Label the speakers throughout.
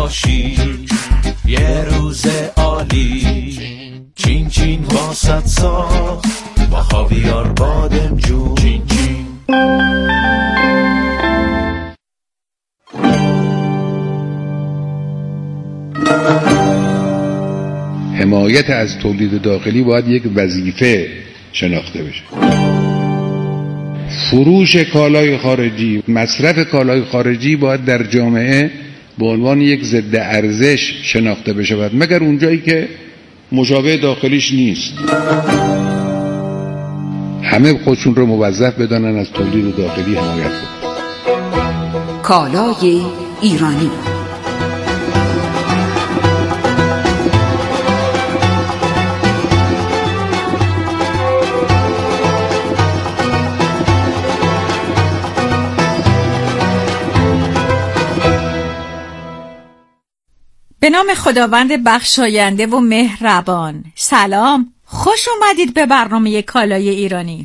Speaker 1: باشی یه روز عالی، چین چین واسط ساخت با خاویار بادمجون. چین چین.
Speaker 2: حمایت از تولید داخلی باید یک وظیفه شناخته بشه. فروش کالای خارجی، مصرف کالای خارجی باید در جامعه به عنوان یک ضد ارزش شناخته بشه، مگر اونجایی که مشابه داخلیش نیست. همه خودشون رو موظف بدانن از تولید داخلی حمایت کنن.
Speaker 3: کالای ایرانی.
Speaker 4: به نام خداوند بخشاینده و مهربان. سلام، خوش اومدید به برنامه کالای ایرانی.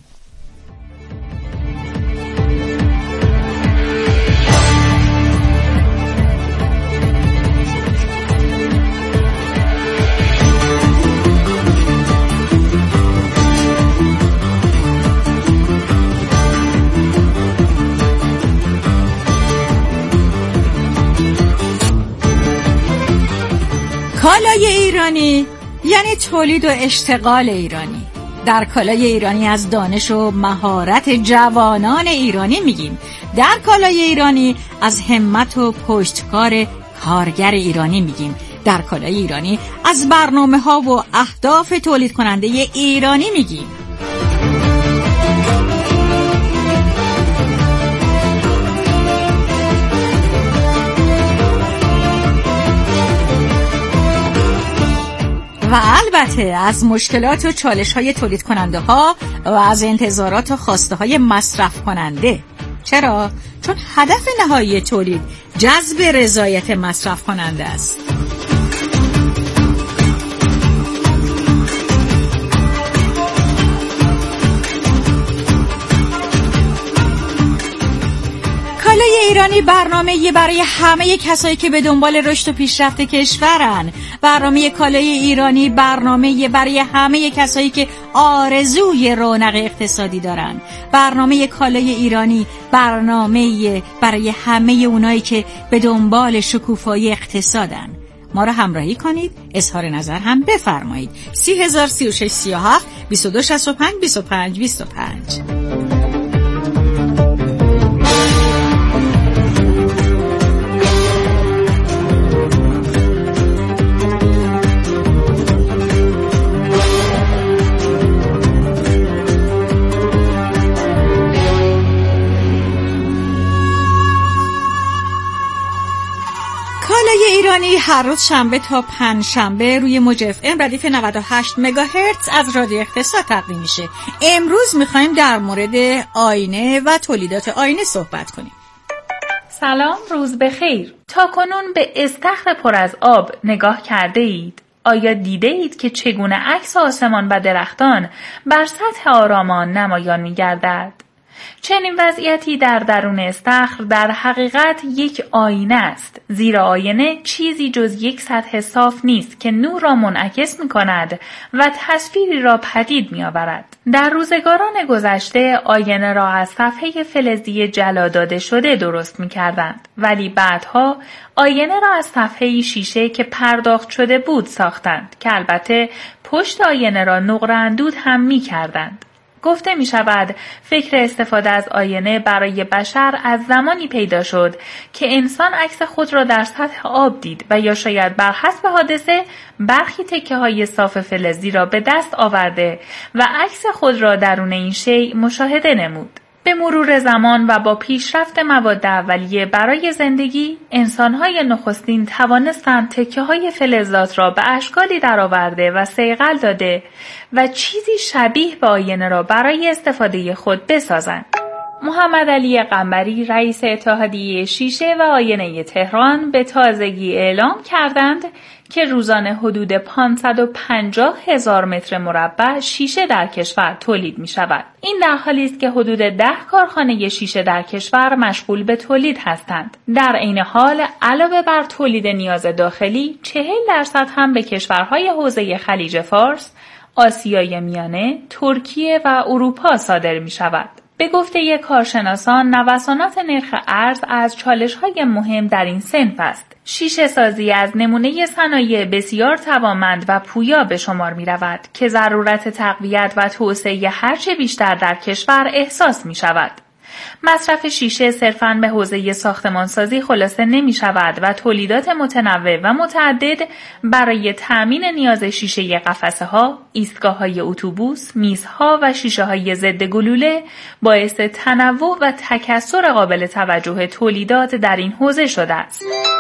Speaker 4: کالای ایرانی یعنی تولید و اشتغال ایرانی. در کالای ایرانی از دانش و مهارت جوانان ایرانی میگیم. در کالای ایرانی از همت و پشتکار کارگر ایرانی میگیم. در کالای ایرانی از برنامه‌ها و اهداف تولید کننده ایرانی میگیم. و البته از مشکلات و چالش‌های تولید کننده ها و از انتظارات و خواسته های مصرف کننده. چرا؟ چون هدف نهایی تولید جذب رضایت مصرف کننده است. کالای ایرانی برنامه‌ای برای همه کسایی که به دنبال رشد و پیشرفت کشورن. برنامه کالای ایرانی برنامه‌ای برای همه کسایی که آرزوی رونق اقتصادی دارن. برنامه کالای ایرانی برنامه‌ای برای همه اونایی که به دنبال شکوفایی اقتصادن. ما رو همراهی کنید، اظهار نظر هم بفرمایید. 303637 2265 2525. کالای ایرانی هر روز شنبه تا پنجشنبه روی موج FM ردیف 98 مگاهرتز از رادیو اقتصاد تقدیم میشه. امروز میخوایم در مورد آینه و تولیدات آینه صحبت کنیم.
Speaker 5: سلام، روز بخیر. تا کنون به استخر پر از آب نگاه کرده اید؟ آیا دیده اید که چگونه عکس آسمان و درختان بر سطح آرام آن نمایان می‌گردد؟ چنین وضعیتی در درون استخر در حقیقت یک آینه است، زیرا آینه چیزی جز یک سطح صاف نیست که نور را منعکس می کند و تصویری را پدید می آورد. در روزگاران گذشته آینه را از صفحه فلزی جلا داده شده درست می کردند، ولی بعدها آینه را از صفحه شیشه که پرداخت شده بود ساختند که البته پشت آینه را نقره اندود هم می کردند. گفته می شود فکر استفاده از آینه برای بشر از زمانی پیدا شد که انسان عکس خود را در سطح آب دید و یا شاید بر حسب حادثه برخی تکه های صاف فلزی را به دست آورده و عکس خود را درون این شیء مشاهده نمود. به مرور زمان و با پیشرفت مواد اولیه برای زندگی، انسان‌های نخستین توانستند تکه‌های فلزات را به اشکالی درآورده و صیقل داده و چیزی شبیه به آینه را برای استفاده خود بسازند. محمد علی قنبری رئیس اتحادیه شیشه و آینه تهران به تازگی اعلام کردند که روزانه حدود 550,000 متر مربع شیشه در کشور تولید می شود. این در حالی است که حدود 10 کارخانه شیشه در کشور مشغول به تولید هستند. در عین حال علاوه بر تولید نیاز داخلی، 40% هم به کشورهای حوزه خلیج فارس، آسیای میانه، ترکیه و اروپا صادر می شود. به گفته کارشناسان، نوسانات نرخ ارز از چالش‌های مهم در این صنف است. شیشه سازی از نمونه صنایع بسیار توانمند و پویا به شمار می رود که ضرورت تقویت و توسعه هرچه بیشتر در کشور احساس می شود. مصرف شیشه صرفاً به حوزه ساختمانسازی خلاصه نمی شود و تولیدات متنوع و متعدد برای تأمین نیاز شیشه قفسه ها، ایستگاه های اتوبوس، میزها و شیشه های ضد گلوله باعث تنوع و تکثر قابل توجه تولیدات در این حوزه شده است.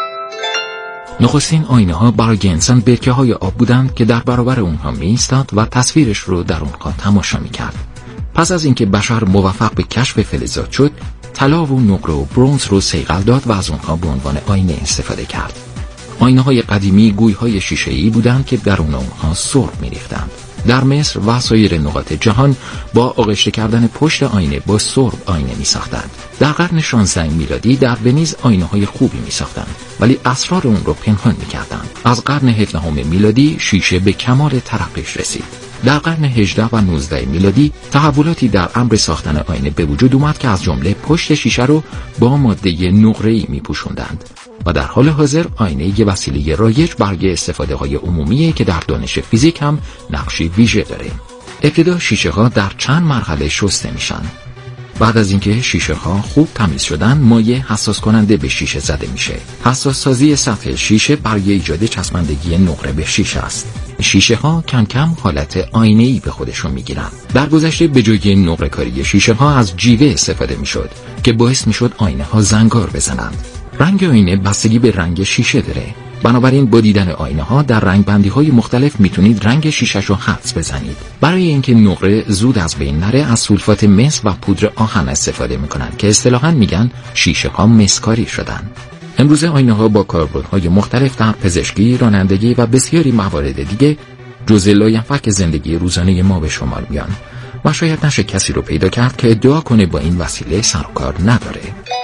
Speaker 3: نخستین آینه ها برای انسان برکه های آب بودند که در برابر اونها می ایستاد و تصویرش رو در اونها تماشا می کرد. پس از اینکه بشر موفق به کشف فلزات شد، طلا و نقره و برنز رو صیقل داد و از اونها به عنوان آینه استفاده کرد. آینه های قدیمی گوی های شیشه‌ای بودند که درون اونها سرب می ریختند. در مصر و سایر نقاط جهان با آغشته کردن پشت آینه با سرب آینه می ساختند. در قرن 16 میلادی در ونیز آینه های خوبی می ساختند، ولی اسرار اون رو پنهان می کردند. از قرن 17 میلادی شیشه به کمال ترقیش رسید. در قرن 18 و 19 میلادی تحولاتی در امر ساختن آینه به وجود اومد که از جمله پشت شیشه رو با ماده نقره‌ای می‌پوشوندند و در حال حاضر آینه یه وسیله رایج برای استفاده‌های عمومیه که در دانش فیزیک هم نقشی ویژه داره. ابتدا شیشه‌ها در چند مرحله شسته میشن. بعد از اینکه شیشه‌ها خوب تمیز شدن، مایع حساس کننده به شیشه زده میشه. حساس سازی سطح شیشه برای ایجاد چسبندگی نقره به شیشه است. شیشه‌ها کم کم حالت آینه‌ای به خودشون میگیرن. در گذشته به جای نقره کاری شیشه‌ها از جیوه استفاده میشد که باعث میشد آینه‌ها زنگار بزنند. رنگ آینه بستگی به رنگ شیشه داره. بنابراین با دیدن آینه ها در رنگ بندی های مختلف میتونید رنگ شیشش رو حدس بزنید. برای اینکه نقره زود از بین نره، از سولفات مس و پودر آهن استفاده میکنن که اصطلاحاً میگن شیشه ها مسکاری شدن. امروزه آینه ها با کاربردهای مختلف در پزشکی، رانندگی و بسیاری موارد دیگه جزء لاینفک زندگی روزانه ما به شمار میان و شاید نشه کسی رو پیدا کرد که ادعا کنه با این وسیله سر و کار نداره.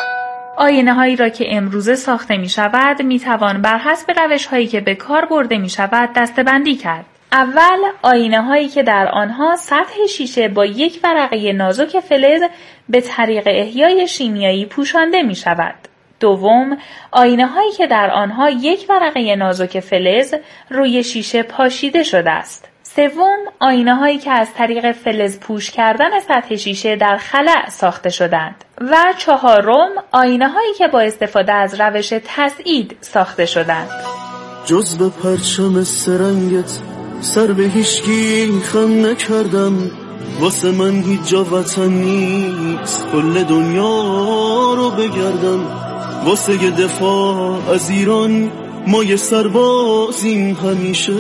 Speaker 5: آینه هایی را که امروزه ساخته می شود می توان بر حسب روش هایی که به کار برده می شود دسته‌بندی کرد. اول، آینه هایی که در آنها سطح شیشه با یک ورقه نازک فلز به طریق احیای شیمیایی پوشانده می شود. دوم، آینه هایی که در آنها یک ورقه نازک فلز روی شیشه پاشیده شده است. سوم، آینه هایی که از طریق فلز پوش کردن سطح شیشه در خلأ ساخته شدند. و چهارم، آینه هایی که با استفاده از روش تسعید ساخته شدند.
Speaker 6: جز به پرچم سرنگت سر به هیچکی خم نکردم، واسه من هیچ جا وطن نیست، کل دنیا رو بگردم، واسه دفاع از ایران ما یه سربازیم، همیشه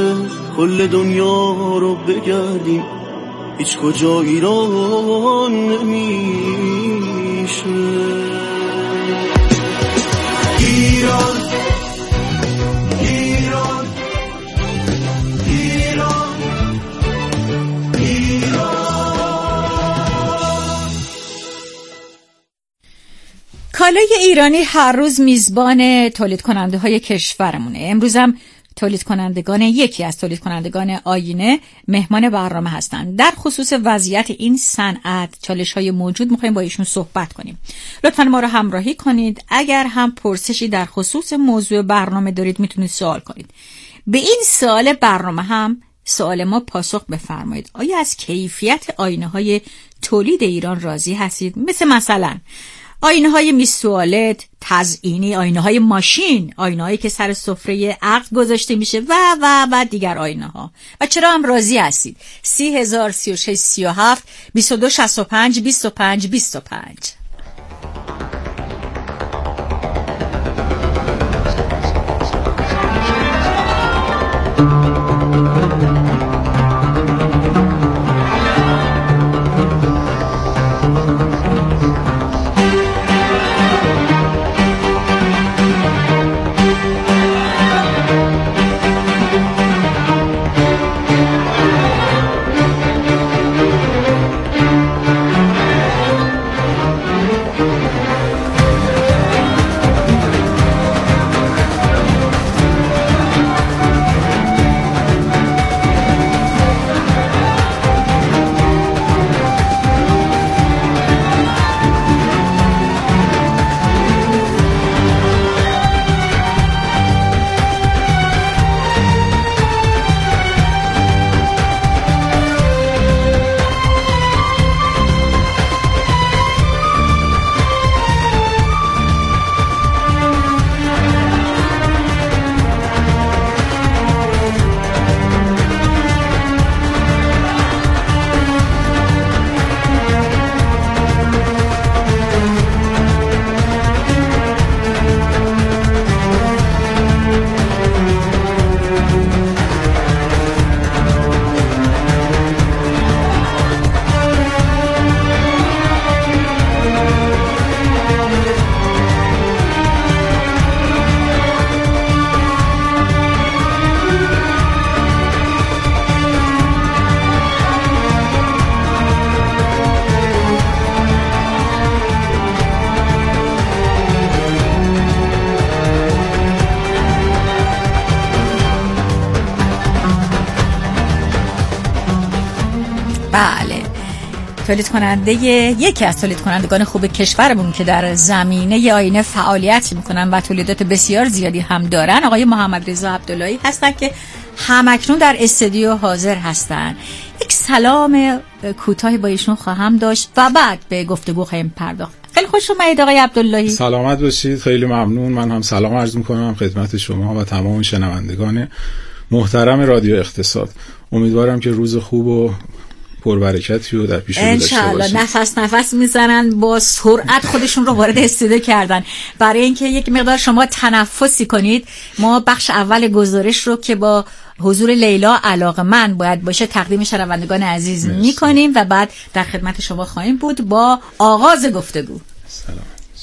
Speaker 6: کل دنیا رو بگردیم، هیچ کجا ایران نمیشه. ایران ایران ایران
Speaker 4: کالای ایرانی هر روز میزبان تولید کننده های کشورمونه. امروز هم یکی از تولید کنندگان آینه مهمان برنامه هستند. در خصوص وضعیت این صنعت، چالش های موجود، میخوایم با ایشون صحبت کنیم. لطفاً ما رو همراهی کنید. اگر هم پرسشی در خصوص موضوع برنامه دارید میتونید سوال کنید. به این سوال برنامه هم سوال ما پاسخ بفرمایید. آیا از کیفیت آینه های تولید ایران راضی هستید؟ مثلا آینه های میز توالت، تزئینی، آینه های ماشین، آینه هایی که سر سفره عقد گذاشته میشه و دیگر آینه ها. و چرا هم راضی هستید؟ 30,000 36 37 22 65 25 25. یکی از تولید کنندگان خوب کشورمون که در زمینه آینه فعالیت میکنن و تولیدات بسیار زیادی هم دارن، آقای محمد رضا عبداللهی هستن که همکنون در استودیو حاضر هستن. یک سلام کوتاهی با ایشون خواهم داشت و بعد به گفتگو خواهیم پرداخت. خیلی خوش اومدید آقای عبداللهی.
Speaker 7: سلامت باشید. خیلی ممنون. من هم سلام عرض میکنم خدمت شما و تمام شنوندگان محترم رادیو اقتصاد. امیدوارم که روز خوب و پربرکتی رو در پیش رو داشته باشید.
Speaker 4: انشالله. نفس میزنن، با سرعت خودشون رو وارد استودیو کردن. برای اینکه یک مقدار شما تنفسی کنید، ما بخش اول گزارش رو که با حضور لیلا علاقه‌مند باید باشه تقدیم شنوندگان عزیز میکنیم و بعد در خدمت شما خواهیم بود با آغاز گفتگو.
Speaker 7: سلام.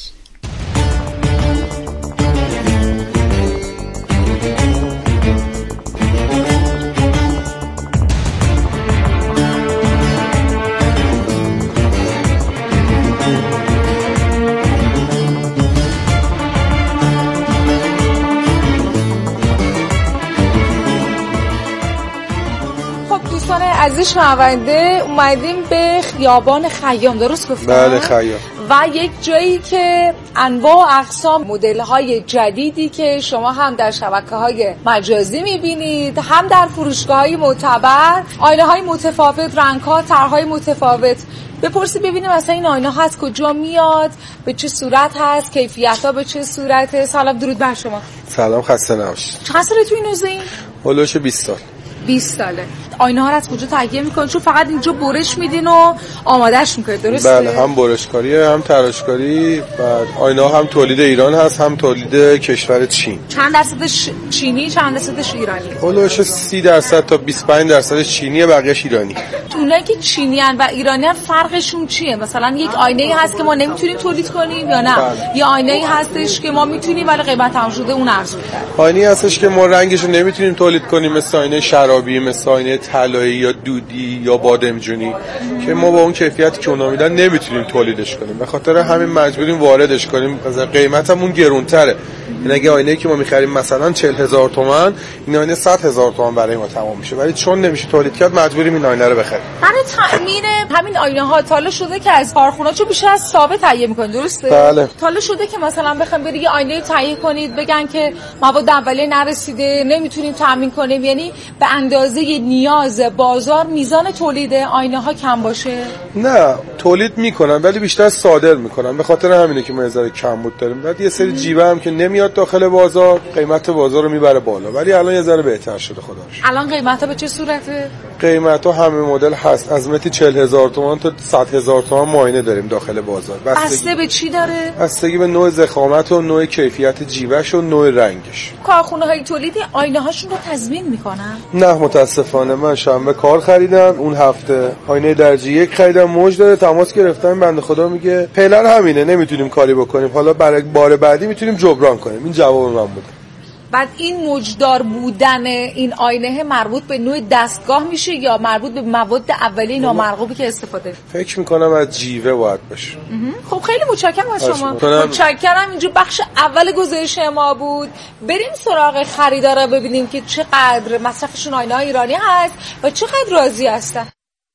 Speaker 8: عزیز شنونده، اومدیم به خیابان خیام، درست گفتم؟
Speaker 9: بله خیام.
Speaker 8: و یک جایی که انواع و اقسام مدل‌های جدیدی که شما هم در شبکه‌های مجازی می‌بینید، هم در فروشگاه‌های معتبر، آینه‌های متفاوت، رنگ‌ها، طرح‌های متفاوت. بپرسید ببینیم مثلا این آینه ها از کجا میاد، به چه صورت هست، کیفیت‌ها به چه صورته. سلام، درود بر شما.
Speaker 9: سلام، خسته نباشید.
Speaker 8: چند ساله تو این حوزه این؟
Speaker 9: هولوش 20 سال.
Speaker 8: 20 ساله. آینه ها رو از کجا تهیه میکنید؟ چون فقط اینجا برش میدین و آمادهش میکنید، درسته؟
Speaker 9: بله، هم برشکاریه هم تراشکاری. بعد آینه ها هم تولید ایران هست هم تولید کشور چین.
Speaker 8: چند درصدش چینی، چند درصدش ایرانی؟
Speaker 9: هولوش 30% تا 25% چینیه، بقیه‌اش ایرانی.
Speaker 8: اونایی که چینی ان و ایرانی ان فرقشون چیه؟ مثلا یک آینه‌ای هست که ما نمیتونیم تولید کنیم یا نه؟ یه آینه‌ای هستش که ما میتونیم ولی قیمت تمام شده اون ارزون‌تره.
Speaker 9: آینه‌ای هستش که ما رنگشو نمیتونیم تولید کنیم، مثل آینه شرابی، مثل آینه طلایی یا دودی یا بادمجونی که ما با اون کیفیتی که اونا میدن نمیتونیم تولیدش کنیم. به خاطر همین مجبوریم واردش کنیم. مثلا قیمتمون گرونتره. این اگه آینه‌ای که ما می‌خریم مثلا 40000 تومان، این آینه 100000 تومان برای ما تمام میشه، ولی چون نمیشه تولید کرد مجبوریم این آینه رو بخریم.
Speaker 8: برای تامین همین آینه‌ها تاله شده که از کارخونه‌ها چون بیشتر از ثابت تهیه می‌کنن، درسته؟
Speaker 9: بله.
Speaker 8: تاله شده که مثلا بخوایم برید یه آینه تهیه کنید بگن که مواد اولیه نرسیده، نمیتونیم تامین کنیم، یعنی به اندازه نیاز بازار میزان تولید آینه‌ها کم باشه؟
Speaker 9: نه، تولید میکنن ولی بیشتر صادر میکنن. به خاطر همینه که ما یه ذره کمبود داریم. بعد یه سری جیبه هم که نمیاد داخل بازار، قیمت بازار رو میبره بالا، ولی الان یه ذره بهتر شده خدا رو شکر.
Speaker 8: الان قیمت‌ها به چه صورته؟
Speaker 9: قیمت‌ها همه مدل هست، از متی 40000 تومان تا 100000 تومان معاینه داریم داخل بازار.
Speaker 8: بسته به چی داره؟
Speaker 9: بستگی به نوع ضخامت و نوع کیفیت جیبش و نوع رنگش.
Speaker 8: کارخونه‌های تولید آینه‌هاشون رو تضمین میکنن؟
Speaker 9: نه متاسفانه. من شنبه کار خریدم، اون هفته آینه درجه 1 خریدم، موج داره، تماس گرفتم، بنده خدا میگه پلن همینه، نمیتونیم کاری بکنیم، حالا برای بار بعدی میتونیم جبران کنیم. این جواب من بود.
Speaker 8: بعد این موجدار بودن این آینه مربوط به نوع دستگاه میشه یا مربوط به مواد اولیه نامرغوبی که استفاده؟
Speaker 9: فکر میکنم از جیوه باید باشه.
Speaker 8: خب خیلی متشکرم از شما. متشکرم. اینجا بخش اول گزارش ما بود. بریم سراغ خریدارا ببینیم که چقدر مصرفشون آینه ایرانی هست و چقدر راضی هستن.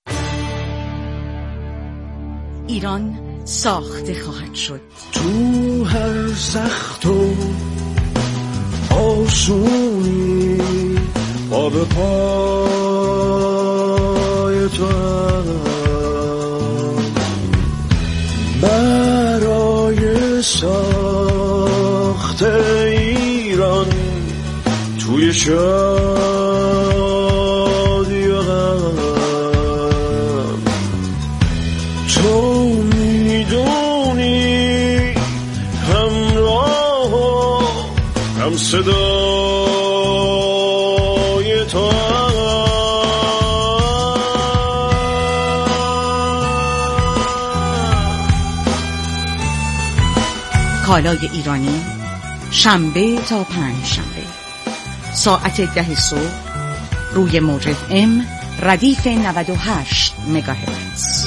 Speaker 10: ایران ساخته خواهد شد.
Speaker 6: تو هر سخت و آسونی پا به پای تو برای ساخت ایران توی شادی و غم تو میدونی همراه هم صدای تو
Speaker 10: کالای ایرانی شنبه تا پنجشنبه ساعت 10 صبح روی موج FM ردیف 98 مگاهرتز.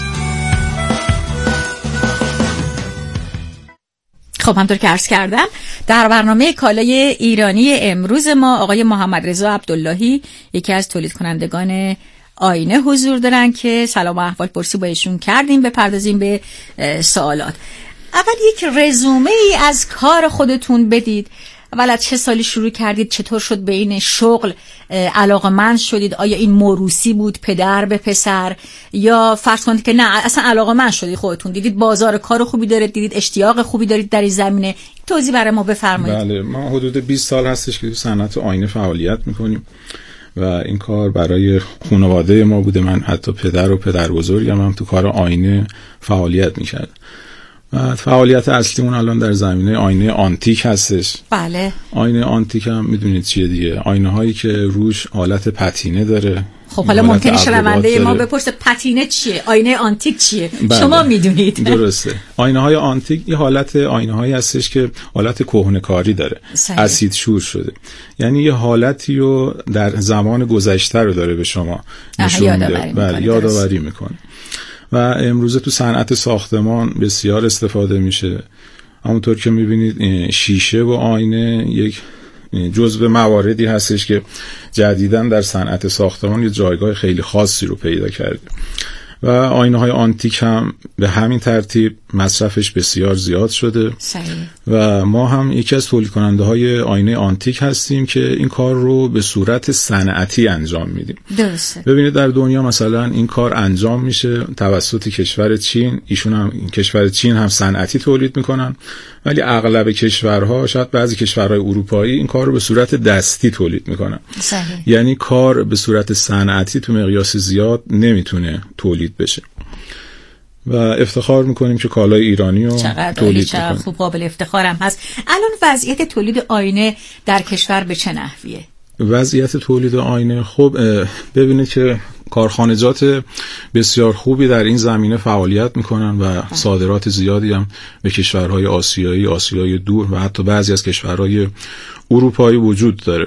Speaker 4: خب همطور که عرض کردم در برنامه کالای ایرانی امروز ما آقای محمد رضا عبداللهی، یکی از تولید کنندگان آینه حضور دارن که سلام و احوال پرسی با ایشون کردیم. بپردازیم به سوالات. اول یک رزومه ای از کار خودتون بدید. اول از چه سالی شروع کردید؟ چطور شد به این شغل علاقه‌مند شدید؟ آیا این موروثی بود پدر به پسر، یا فرض کنید که نه اصلا علاقه‌مند شدید خودتون دیدید بازار کار خوبی دارید، دیدید اشتیاق خوبی دارید در این زمینه؟ توضیح برای ما بفرمایید.
Speaker 7: بله، ما حدود 20 سال هستش که تو صنعت آینه فعالیت میکنیم و این کار برای خانواده ما بوده. من حتی پدر و پدربزرگم هم تو کار آینه فعالیت میکردن. و فعالیت اصلیمون الان در زمینه آینه آنتیک هستش.
Speaker 4: بله.
Speaker 7: آینه آنتیک هم میدونید چیه دیگه، آینه هایی که روش حالت پتینه داره.
Speaker 4: خب حالا ممکنه شنونده ما بپرسه پتینه چیه، آینه آنتیک چیه؟
Speaker 7: بله.
Speaker 4: شما میدونید.
Speaker 7: درسته. آینه های آنتیک یه حالت آینه هایی هستش که حالت کهنه‌کاری داره. اسید شور شده. یعنی یه حالتی رو در زمان گذشته رو داره به شما نشون میده. بله، یادآوری میکنه. و امروزه تو صنعت ساختمان بسیار استفاده میشه. همونطور که میبینید شیشه و آینه یک جزو مواردی هستش که جدیداً در صنعت ساختمان یه جایگاه خیلی خاصی رو پیدا کرده. و آینه های آنتیک هم به همین ترتیب مصرفش بسیار زیاد شده.
Speaker 4: صحیح.
Speaker 7: و ما هم یکی از تولید کننده های آینه آنتیک هستیم که این کار رو به صورت صنعتی انجام میدیم.
Speaker 4: درسته.
Speaker 7: ببینید در دنیا مثلا این کار انجام میشه توسط کشور چین. ایشون هم کشور چین هم صنعتی تولید میکنن، ولی اغلب کشورها، شاید بعضی کشورهای اروپایی، این کار رو به صورت دستی تولید میکنن.
Speaker 4: صحیح.
Speaker 7: یعنی کار به صورت صنعتی تو مقیاس زیاد نمیتونه تولید بشه. و افتخار میکنیم که کالای ایرانی رو تولید
Speaker 4: چقدر خوب، قابل افتخارم هست. الان وضعیت تولید آینه در کشور به چه نحویه؟
Speaker 7: وضعیت تولید آینه خب ببینید که کارخانجات بسیار خوبی در این زمینه فعالیت میکنن و صادرات زیادی هم به کشورهای آسیایی، آسیای دور و حتی بعضی از کشورهای اروپایی وجود داره.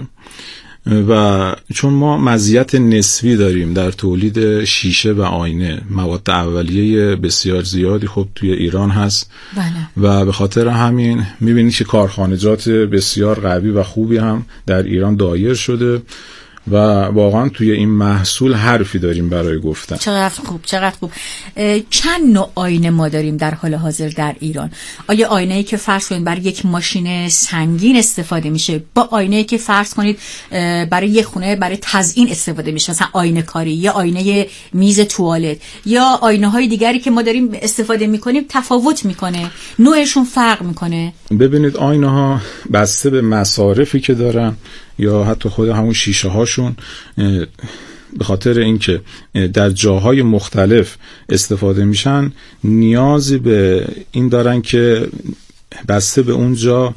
Speaker 7: و چون ما مزیت نسبی داریم در تولید شیشه و آینه، مواد اولیه بسیار زیادی خب توی ایران هست.
Speaker 4: بله.
Speaker 7: و به خاطر همین میبینید که کارخانجات بسیار قوی و خوبی هم در ایران دایر شده و واقعا توی این محصول حرفی داریم برای گفتن.
Speaker 4: چقدر خوب، چقدر خوب. چند نوع آینه ما داریم در حال حاضر در ایران؟ آیا آینه‌ای که فرض کنید برای یک ماشین سنگین استفاده میشه با آینه‌ای که فرض کنید برای یک خونه برای تزیین استفاده میشه، مثلا آینه کاری یا آینه میز توالت یا آینه‌های دیگری که ما داریم استفاده میکنیم، تفاوت میکنه؟ نوعشون فرق میکنه؟
Speaker 7: ببینید آینه‌ها بسته به مصارفی که دارن یا حتی خود همون شیشه هاشون، به خاطر اینکه در جاهای مختلف استفاده میشن نیازی به این دارن که بسته به اونجا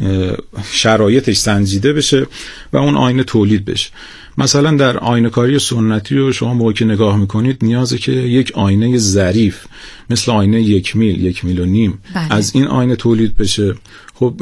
Speaker 7: شرایطش سنجیده بشه و اون آینه تولید بشه. مثلا در آینه کاری سنتی رو شما موقعی که نگاه میکنید نیازه که یک آینه ظریف مثل آینه 1 میل، 1.5 میل
Speaker 4: بله.
Speaker 7: از این آینه تولید بشه. خب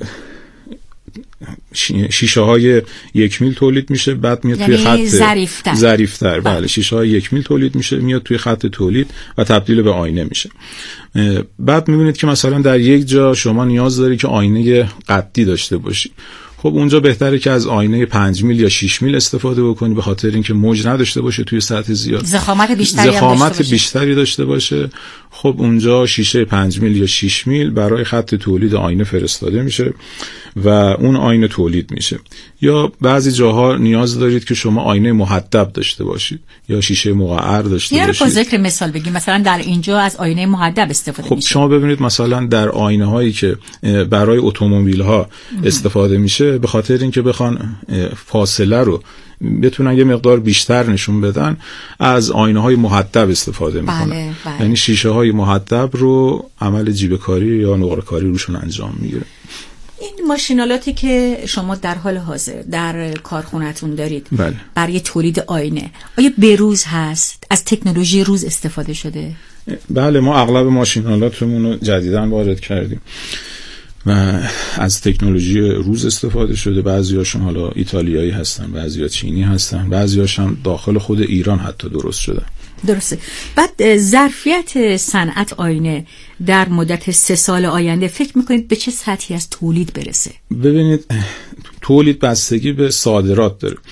Speaker 7: شیشه های 1 میل تولید میشه، بعد میاد توی خط ظریف‌تر. بله، شیشه های 1 میل تولید میشه، میاد توی خط تولید و تبدیل به آینه میشه. بعد میبینید که مثلا در یک جا شما نیاز داری که آینه قدی داشته باشی. خب اونجا بهتره که از آینه 5 میل یا 6 میل استفاده بکنی، به خاطر اینکه موج نداشته باشه توی سطح زیاد،
Speaker 4: ضخامت
Speaker 7: بیشتری داشته باشه. خب اونجا شیشه 5 میل یا 6 میل برای خط تولید آینه فرستاده میشه و اون آینه تولید میشه. یا بعضی جاها نیاز دارید که شما آینه محدب داشته باشید یا شیشه مقعر داشته باشید.
Speaker 4: با ذکر مثال بگیم، مثلا در اینجا از آینه محدب استفاده میشه.
Speaker 7: خب شما ببینید مثلا در آینه هایی که برای اتومبیل ها استفاده میشه، به خاطر اینکه بخوان فاصله رو بتونن یه مقدار بیشتر نشون بدن، از آینه های محدب استفاده میکنن.
Speaker 4: بله.
Speaker 7: یعنی شیشه های محدب رو عمل جیب کاری یا نقره کاری روشون انجام میگیره.
Speaker 4: این ماشینالاتی که شما در حال حاضر در کارخونه‌تون دارید،
Speaker 7: بله.
Speaker 4: برای تولید آینه، آیا بروز هست؟ از تکنولوژی روز استفاده شده؟
Speaker 7: بله، ما اغلب ماشینالاتمون رو جدیداً وارد کردیم و از تکنولوژی روز استفاده شده. بعضیاشون حالا ایتالیایی هستن، بعضیا چینی هستن، بعضیاش هم داخل خود ایران حتی درست شده.
Speaker 4: درسته. بعد ظرفیت صنعت آینه در مدت 3 سال آینده فکر میکنید به چه سطحی از تولید برسه؟
Speaker 7: ببینید، تولید بستگی به صادرات داره.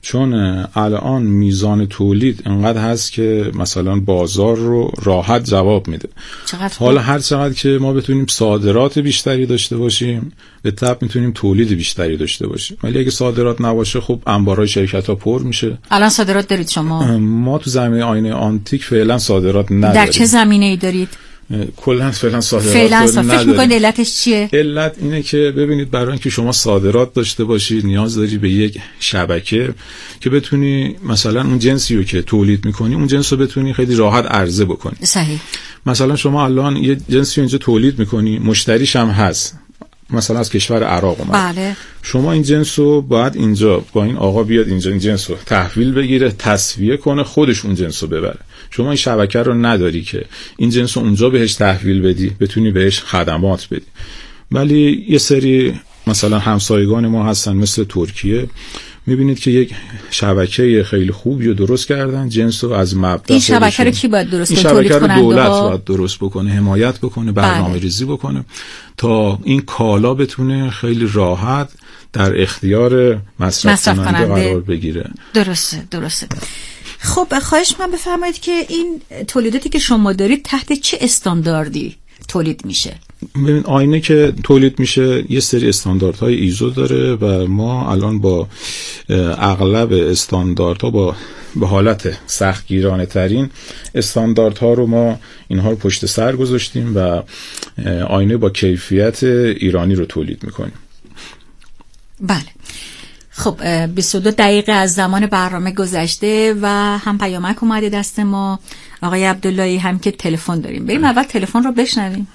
Speaker 7: چون الان میزان تولید انقدر هست که مثلا بازار رو راحت جواب میده. حالا هر چقدر که ما بتونیم صادرات بیشتری داشته باشیم به طبع میتونیم تولید بیشتری داشته باشیم، ولی اگه صادرات نباشه خب انبارهای شرکت‌ها پر میشه.
Speaker 4: الان صادرات دارید شما؟
Speaker 7: ما تو زمینه آینه آنتیک فعلا صادرات نداریم.
Speaker 4: در چه زمینه‌ای دارید؟
Speaker 7: کلا فعلا صادرات
Speaker 4: فکر می‌کنید علتش چیه؟
Speaker 7: علت اینه که ببینید برای اینکه شما صادرات داشته باشید نیاز داری به یک شبکه که بتونی مثلا اون جنسی رو که تولید می‌کنی اون جنس رو بتونی خیلی راحت عرضه بکنی.
Speaker 4: صحیح.
Speaker 7: مثلا شما الان یه جنسی اینجا تولید می‌کنی، مشتریش هم هست، مثلا از کشور عراق اومد.
Speaker 4: بله.
Speaker 7: شما این جنس رو باید اینجا با این آقا بیاد اینجا این جنس رو تحویل بگیره، تصفیه کنه، خودش اون جنس رو ببره. شما این شبکه رو نداری که این جنس رو اونجا بهش تحویل بدی، بتونی بهش خدمات بدی. ولی یه سری مثلا همسایگان ما هستن مثل ترکیه، میبینید که یک شبکه خیلی خوبی رو درست کردن، جنس رو از مبدا.
Speaker 4: این شبکه رو کی باید درست کنه؟
Speaker 7: این شبکه رو دولت باید درست بکنه، حمایت بکنه، برنامه ریزی بکنه تا این کالا بتونه خیلی راحت در اختیار مصرف کننده قرار بگیره.
Speaker 4: درسته. خب خواهش من بفرمایید که این تولیداتی که شما دارید تحت چه استانداردی تولید میشه؟
Speaker 7: ببین آینه که تولید میشه یه سری استانداردهای ایزو داره و ما الان با اغلب استانداردها به حالت سختگیرانه ترین استانداردها رو ما اینها رو پشت سر گذاشتیم و آینه با کیفیت ایرانی رو تولید میکنیم.
Speaker 4: بله. خب 22 دقیقه از زمان برنامه گذشته و هم پیامک اومده دست ما آقای عبداللهی هم که تلفن داریم. بریم اول تلفن رو بشنویم.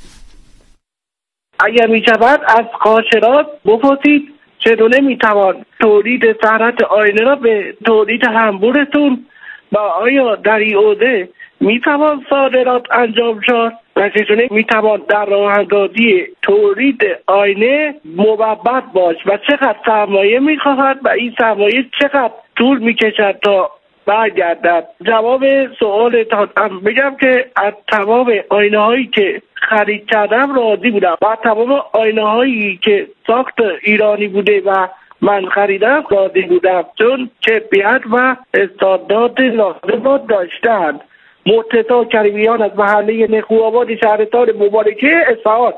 Speaker 11: اگر میشود از کارشناس بپرسید چگونه میتوان تولید صنعت آینه را به تولید همبورتون و آیا در این حوزه میتوان صادرات انجام شد و چگونه میتوان در راه اندازی تولید آینه موفق باش و چقدر سرمایه میخواهد و این سرمایه چقدر طول میکشد تا برگردد. جواب سوالتان بگم که از تمام آینه هایی که خرید کردم راضی بودم و تمام آینه هایی که ساخت ایرانی بوده و من خریدم راضی بودم چون کیفیت و استاندارد لازم را داشتند. مرتضی کریمیان از محله نخوآباد شهرستان مبارکه اصفهان.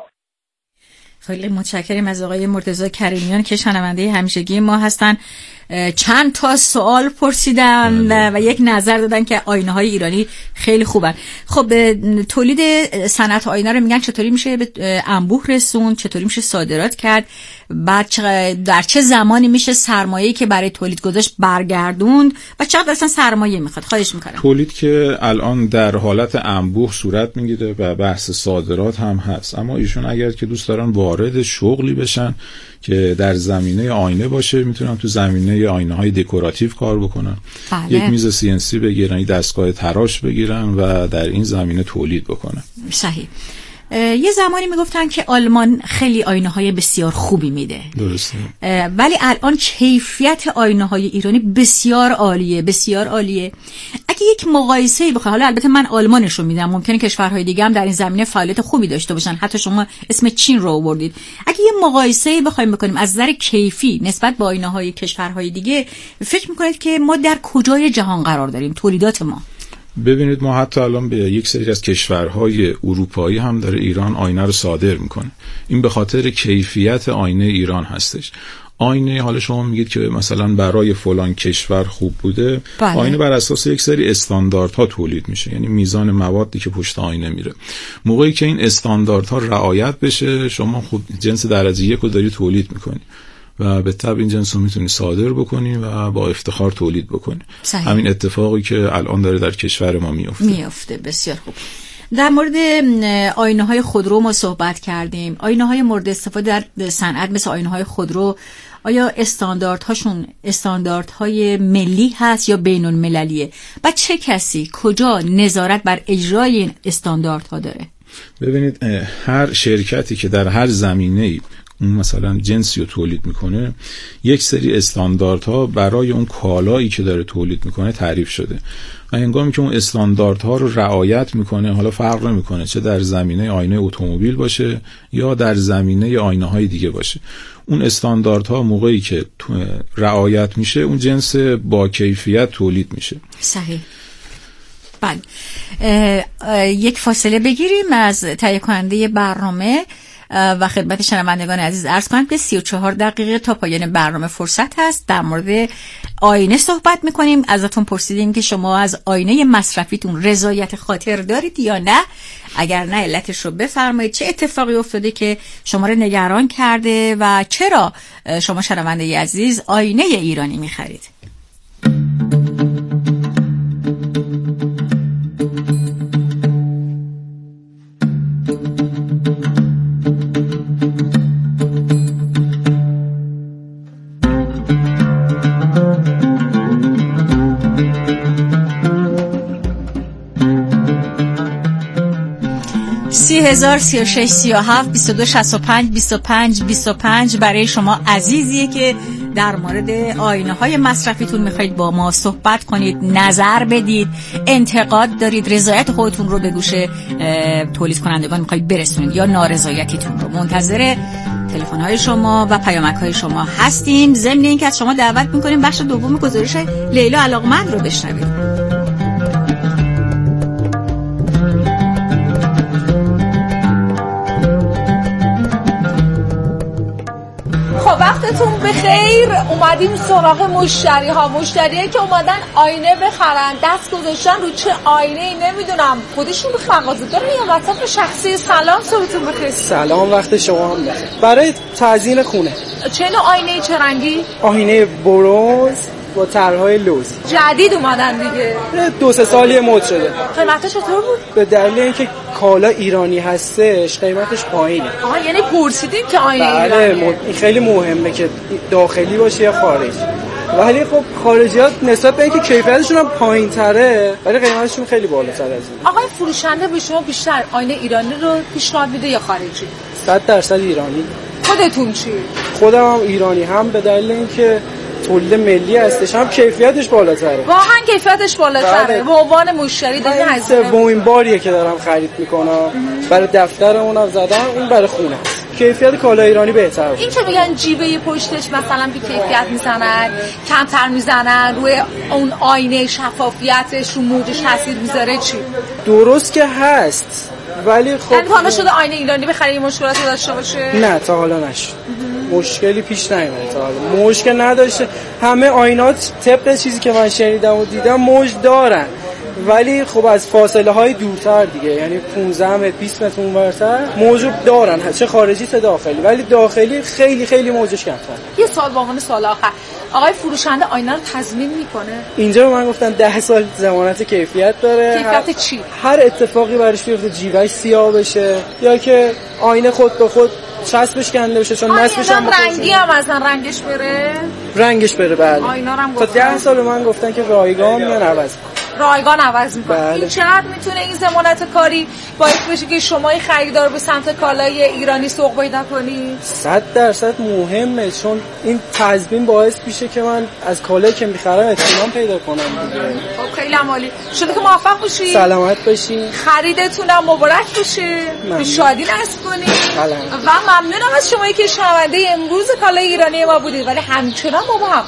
Speaker 4: خیلی متشکرم از آقای مرتضی کریمیان که شنونده همیشگی ما هستن. چند تا سوال پرسیدن و یک نظر دادن که آینه های ایرانی خیلی خوبن. خب تولید صنعت آینه رو میگن چطوری میشه به انبوه رسوند، چطوری میشه صادرات کرد، بعد در چه زمانی میشه سرمایه‌ای که برای تولید گذاشت برگردوند و چقدر اصلا سرمایه میخواد؟ خواهش میکنم.
Speaker 7: تولید که الان در حالت انبوه صورت میگیره و بحث صادرات هم هست، اما ایشون اگر که دوست دارن وارد شغلی بشن که در زمینه آینه باشه میتونن تو زمینه آینه های دکوراتیو کار بکنن.
Speaker 4: بله.
Speaker 7: یک میز CNC بگیرن، یک دستگاه تراش بگیرن و در این زمینه تولید بکنن.
Speaker 4: صحیح. یه زمانی میگفتن که آلمان خیلی آینه های بسیار خوبی میده.
Speaker 7: درسته.
Speaker 4: ولی الان کیفیت آینه های ایرانی بسیار عالیه، بسیار عالیه. اگه یک مقایسه‌ای بخوام، حالا البته من آلمانش رو میدم، ممکنه کشورهای دیگه هم در این زمینه فعالیت خوبی داشته باشن، حتی شما اسم چین رو آوردید. اگه یه مقایسه‌ای بخوایم بکنیم از نظر کیفی نسبت به آینه های کشورهای دیگه، فکر میکنید که ما در کجای جهان قرار داریم تولیدات ما؟
Speaker 7: ببینید ما حتی الان به یک سری از کشورهای اروپایی هم داره ایران آینه رو صادر میکنه. این به خاطر کیفیت آینه ایران هستش. آینه حالا شما میگید که مثلا برای فلان کشور خوب بوده.
Speaker 4: بله.
Speaker 7: آینه بر اساس یک سری استانداردها تولید میشه، یعنی میزان موادی که پشت آینه میره. موقعی که این استانداردها رعایت بشه شما خوب جنس درجه 1 رو داری تولید میکنی و به طبع این جنس رو میتونی صادر بکنی و با افتخار تولید بکنی.
Speaker 4: صحیح.
Speaker 7: همین اتفاقی که الان داره در کشور ما میفته.
Speaker 4: بسیار خوب. در مورد آینه های خودرو ما صحبت کردیم. آینه های مورد استفاده در صنعت مثل آینه های خودرو، آیا استانداردهاشون استانداردهای ملی هست یا بین المللیه و چه کسی کجا نظارت بر اجرای این استانداردها داره؟
Speaker 7: ببینید هر شرکتی که در هر زمینه‌ای مثلا جنسی رو تولید میکنه یک سری استانداردها برای اون کالایی که داره تولید میکنه تعریف شده و هنگامی که اون استانداردها رو رعایت میکنه، حالا فرق نمیکنه چه در زمینه آینه اتومبیل باشه یا در زمینه آینه های دیگه باشه، اون استانداردها موقعی که رعایت میشه اون جنس با کیفیت تولید میشه.
Speaker 4: صحیح. بله، یک فاصله بگیریم از تهیه کننده برنامه و خدمت شنوندگان عزیز عرض کنم که 34 دقیقه تا پایان برنامه فرصت هست. در مورد آینه صحبت میکنیم. ازتون پرسیدیم که شما از آینه مصرفیتون رضایت خاطر دارید یا نه؟ اگر نه علتش رو بفرمایید. چه اتفاقی افتاده که شما رو نگران کرده و چرا شما شنونده عزیز آینه ایرانی میخرید؟ هزار 36 37 22 65 25 25 برای شما عزیزیه که در مورد آینه های مصرفیتون میخواید با ما صحبت کنید، نظر بدید، انتقاد دارید، رضایت خودتون رو به گوش تولید کنندگان میخواید برسونید یا نارضایتیتون رو. منتظر تلفن های شما و پیامک های شما هستیم. ضمن اینکه از شما دعوت میکنیم بخش دوم گزارش لیلا علاقمند رو بشنوید.
Speaker 8: وقتتون بخیر. اومدیم سراغ مشتریایی که اومدن آینه بخرن، دست گذاشتن رو چه آینه‌ای نمیدونم، خودشون به مغازه دارن یا وسط شخصی. سلام، صبحتون بخیر.
Speaker 12: سلام، وقت شما هم بخیر. برای تزیین خونه
Speaker 8: چه نوع آینه؟ چه رنگی؟
Speaker 12: آینه برنز با طرح‌های لوزی.
Speaker 8: جدید اومدن دیگه،
Speaker 12: 2-3 سالی مد شده.
Speaker 8: قیمتش چطور بود؟
Speaker 12: به دلیل اینکه کالا ایرانی هستش قیمتش پایینه.
Speaker 8: یعنی پرسیدیم که آینه
Speaker 12: ایرانی؟ این خیلی مهمه که داخلی باشه یا خارجی. ولی خب خارجیات نسبت به اینکه کیفیتشون هم پایین‌تره ولی قیمتشون خیلی بالاتر از این.
Speaker 8: آقای فروشنده به شما بیشتر آینه ایرانی رو پیشنهاد میده یا خارجی؟
Speaker 12: 100% ایرانی.
Speaker 8: خودتون چی؟
Speaker 12: خودم هم ایرانی، هم به دلیل اینکه تولید ملی هستش، هم کیفیتش بالاتره.
Speaker 8: واقعا کیفیتش بالاتره. به عنوان مشتری دارین هزینه.
Speaker 12: سومین باریه که دارم خرید میکنم. برای دفترمونم زدم، این برای خونه. کیفیت کالا ایرانی بهتره.
Speaker 8: این که میگن جیبه پشتش مثلا بی کیفیت میزنن، کمتر میزنن، روی اون آینه شفافیتش رو موجش تاثیر میذاره، چی؟
Speaker 12: درست که هست ولی خب
Speaker 8: تا حالا شده آینه ایرانی بخرید مشکلاتی داشته باشه؟
Speaker 12: نه تا حالا نشد. مشکلی پیش نیومده تا حالا. مشکل نداشته. همه آینات طبق چیزی که من شنیدم و دیدم موج دارن ولی خب از فاصله های دورتر دیگه، یعنی 15 متر 20 متر اونورتر موجود دارن، چه خارجی چه داخلی، ولی داخلی خیلی خیلی موجش کمتر.
Speaker 8: یه سوال با عنوان سوال آخر، آقای فروشنده آینه رو تضمین میکنه؟
Speaker 12: اینجا به من گفتن 10 سال ضمانت کیفیت داره.
Speaker 8: کیفیت چی؟
Speaker 12: هر اتفاقی براش بیفته، جیبش سیاه بشه یا که آینه خود به خود چسبش کنده بشه، چون نصبش هم
Speaker 8: رنگی هم اصلا رنگش بره.
Speaker 12: بله.
Speaker 8: آینا هم
Speaker 12: تا 10 سال من گفتن که رایگان میان
Speaker 8: عوض میکنه.
Speaker 12: بله.
Speaker 8: این چقدر میتونه این ضمانت کاری باعث بشه که شما خریدار به سمت کالای ایرانی سوق پیدا کنی؟
Speaker 12: 100% مهمه، چون این تضمین باعث میشه که من از کالایی که میخرم اطمینان پیدا کنم دیگه.
Speaker 8: خب خیلی عالی. شده که موفق باشی.
Speaker 12: سلامت باشی.
Speaker 8: خریدتون هم مبارک بشه. به شادی نصب کنی. و ممنونم از شما که شنونده امروز کالای ایرانی ما بودید، ولی همچنان با ما